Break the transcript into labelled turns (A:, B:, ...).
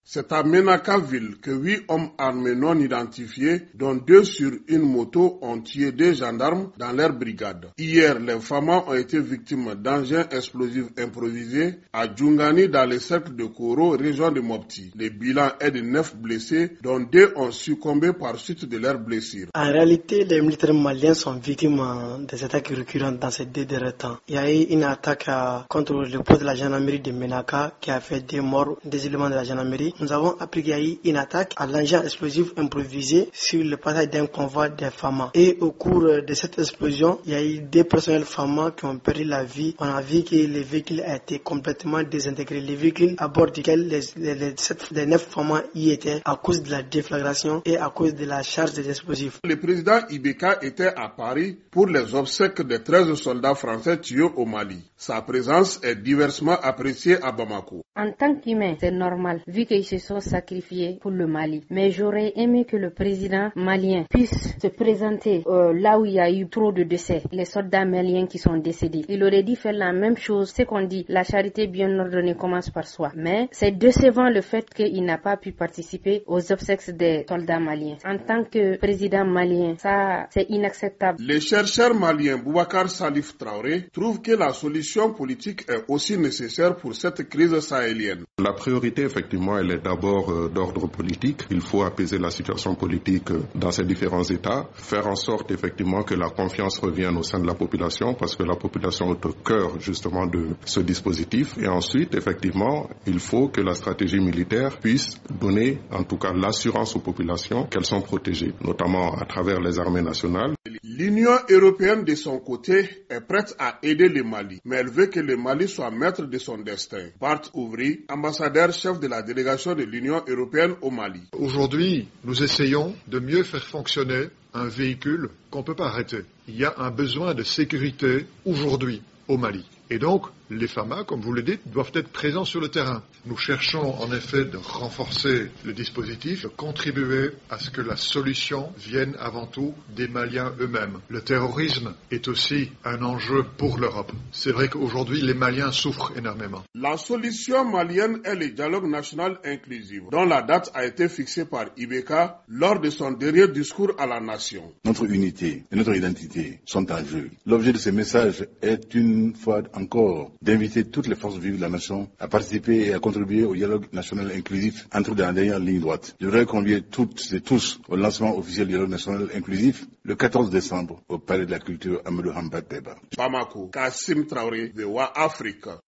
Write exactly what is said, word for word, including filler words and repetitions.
A: C'est à Menaka-Ville que huit hommes armés non identifiés, dont deux sur une moto, ont tué des gendarmes dans leur brigade. Hier, les Famas ont été victimes d'engins explosifs improvisés à Djungani dans le cercle de Koro, région de Mopti. Le bilan est de neuf blessés, dont deux ont succombé par suite de leurs blessures.
B: En réalité, les militaires maliens sont victimes des attaques récurrentes dans ces deux derniers temps. Il y a eu une attaque contre le poste de la gendarmerie de Menaka qui a fait des morts, des éléments de la gendarmerie. Nous avons appris qu'il y a eu une attaque à l'engin explosif improvisé sur le passage d'un convoi des Famas. Et au cours de cette explosion, il y a eu des personnels Famas qui ont perdu la vie. On a vu que le véhicule a été complètement désintégré. Le véhicule à bord duquel les, les, les, sept, les neuf Famas y étaient à cause de la déflagration et à cause de la charge des explosifs.
A: Le président Ibeka était à Paris pour les obsèques des treize soldats français tués au Mali. Sa présence est diversement appréciée à Bamako.
C: En tant qu'humain, c'est normal, vu qu'ils se sont sacrifiés pour le Mali. Mais j'aurais aimé que le président malien puisse se présenter euh, là où il y a eu trop de décès, les soldats maliens qui sont décédés. Il aurait dû faire la même chose, c'est qu'on dit, la charité bien ordonnée commence par soi. Mais c'est décevant le fait qu'il n'a pas pu participer aux obsèques des soldats maliens. En tant que président malien, ça c'est inacceptable.
A: Le chercheur malien Boubacar Salif Traoré trouve que la solution politique est aussi nécessaire pour cette crise sahélienne.
D: La priorité, effectivement, elle est d'abord euh, d'ordre politique. Il faut apaiser la situation politique euh, dans ces différents États, faire en sorte, effectivement, que la confiance revienne au sein de la population, parce que la population est au cœur, justement, de ce dispositif. Et ensuite, effectivement, il faut que la stratégie militaire puisse donner, en tout cas, l'assurance aux populations qu'elles sont protégées, notamment à travers les armées nationales.
A: L'Union européenne, de son côté, est prête à aider le Mali, mais elle veut que le Mali soit maître de son destin. Bart Ouvry, ambassadeur chef de la délégation de l'Union européenne au Mali.
E: Aujourd'hui, nous essayons de mieux faire fonctionner un véhicule qu'on ne peut pas arrêter. Il y a un besoin de sécurité aujourd'hui au Mali. Et donc, les Famas, comme vous le dites, doivent être présents sur le terrain. Nous cherchons en effet de renforcer le dispositif, de contribuer à ce que la solution vienne avant tout des Maliens eux-mêmes. Le terrorisme est aussi un enjeu pour l'Europe. C'est vrai qu'aujourd'hui, les Maliens souffrent énormément.
A: La solution malienne est le dialogue national inclusif, dont la date a été fixée par Ibeka lors de son dernier discours à la nation.
F: Notre unité et notre identité sont en jeu. L'objet de ce message est une fois encore d'inviter toutes les forces vives de la nation à participer et à contribuer au dialogue national inclusif entre dans la dernière ligne droite. Je voudrais convier toutes et tous au lancement officiel du dialogue national inclusif le quatorze décembre au Palais de la Culture Amadou Hampâté Bâ.
A: Bamako, Kassim Traoré, V O A Afrique.